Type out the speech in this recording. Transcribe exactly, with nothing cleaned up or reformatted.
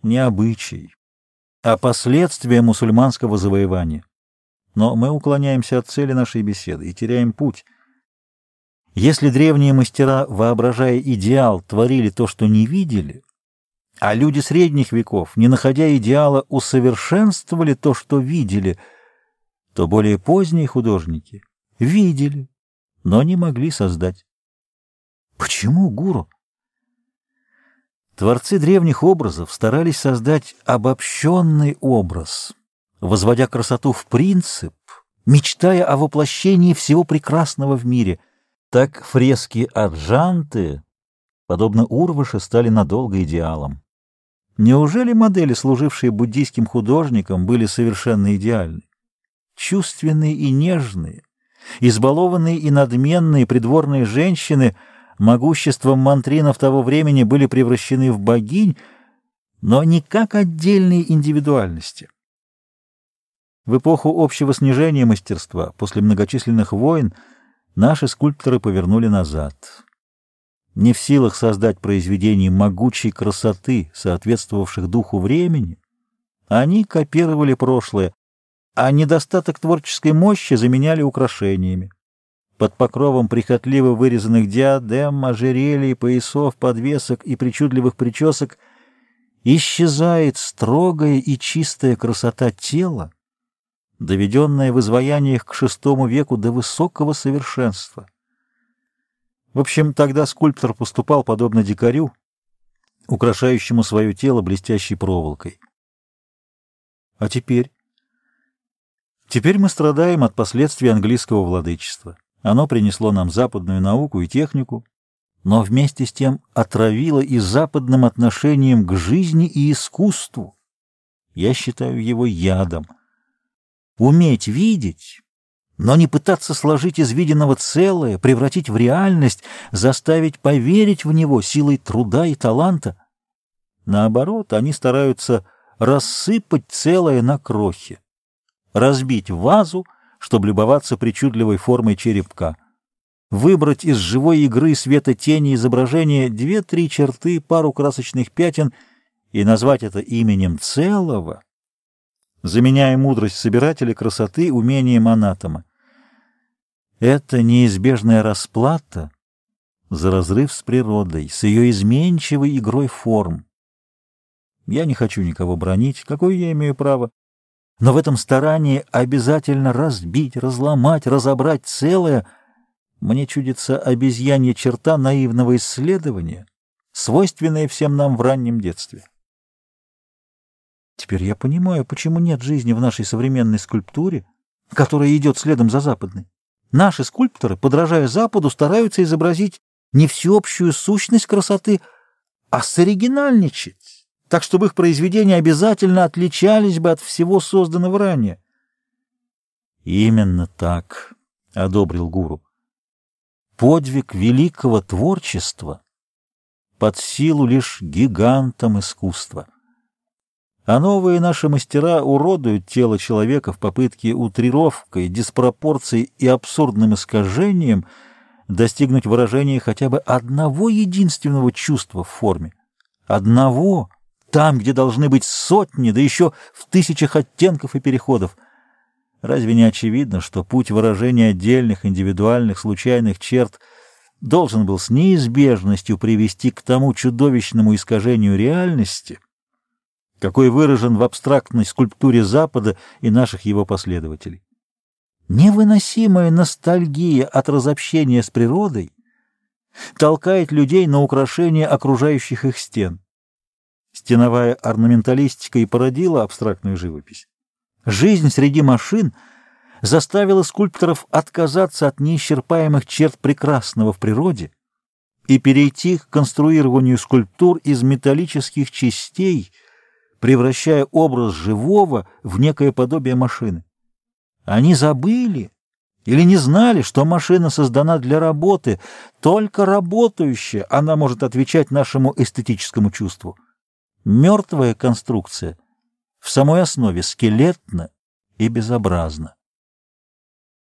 не обычай, а последствия мусульманского завоевания. Но мы уклоняемся от цели нашей беседы и теряем путь. Если древние мастера, воображая идеал, творили то, что не видели, а люди средних веков, не находя идеала, усовершенствовали то, что видели, то более поздние художники видели, но не могли создать. Почему, гуру? Творцы древних образов старались создать обобщенный образ, возводя красоту в принцип, мечтая о воплощении всего прекрасного в мире. Так фрески Аджанты, подобно Урваше, стали надолго идеалом. Неужели модели, служившие буддийским художникам, были совершенно идеальны? Чувственные и нежные, избалованные и надменные придворные женщины могуществом мантринов того времени были превращены в богинь, но не как отдельные индивидуальности. В эпоху общего снижения мастерства, после многочисленных войн, наши скульпторы повернули назад. Не в силах создать произведений могучей красоты, соответствовавших духу времени, они копировали прошлое, а недостаток творческой мощи заменяли украшениями. Под покровом прихотливо вырезанных диадем, ожерелий, поясов, подвесок и причудливых причесок исчезает строгая и чистая красота тела, доведенная в изваяниях к шестому веку до высокого совершенства. В общем, тогда скульптор поступал подобно дикарю, украшающему свое тело блестящей проволокой. А теперь? Теперь мы страдаем от последствий английского владычества. Оно принесло нам западную науку и технику, но вместе с тем отравило и западным отношением к жизни и искусству. Я считаю его ядом. Уметь видеть, но не пытаться сложить из виденного целое, превратить в реальность, заставить поверить в него силой труда и таланта. Наоборот, они стараются рассыпать целое на крохи, разбить вазу, чтобы любоваться причудливой формой черепка, выбрать из живой игры света-тени изображения две-три черты, пару красочных пятен и назвать это именем целого, заменяя мудрость собирателя красоты умением анатома. Это неизбежная расплата за разрыв с природой, с ее изменчивой игрой форм. Я не хочу никого бранить, какое я имею право, но в этом старании обязательно разбить, разломать, разобрать целое, мне чудится обезьянья черта наивного исследования, свойственная всем нам в раннем детстве. Теперь я понимаю, почему нет жизни в нашей современной скульптуре, которая идет следом за западной. Наши скульпторы, подражая Западу, стараются изобразить не всеобщую сущность красоты, а соригинальничать, так чтобы их произведения обязательно отличались бы от всего созданного ранее. Именно так, — одобрил гуру. Подвиг великого творчества под силу лишь гигантам искусства. А новые наши мастера уродуют тело человека в попытке утрировкой, диспропорцией и абсурдным искажением достигнуть выражения хотя бы одного единственного чувства в форме. Одного, там, где должны быть сотни, да еще в тысячах оттенков и переходов. Разве не очевидно, что путь выражения отдельных, индивидуальных, случайных черт должен был с неизбежностью привести к тому чудовищному искажению реальности, какой выражен в абстрактной скульптуре Запада и наших его последователей? Невыносимая ностальгия от разобщения с природой толкает людей на украшение окружающих их стен. Стеновая орнаменталистика и породила абстрактную живопись. Жизнь среди машин заставила скульпторов отказаться от неисчерпаемых черт прекрасного в природе и перейти к конструированию скульптур из металлических частей, превращая образ живого в некое подобие машины. Они забыли или не знали, что машина создана для работы, только работающая она может отвечать нашему эстетическому чувству. Мертвая конструкция в самой основе скелетна и безобразна.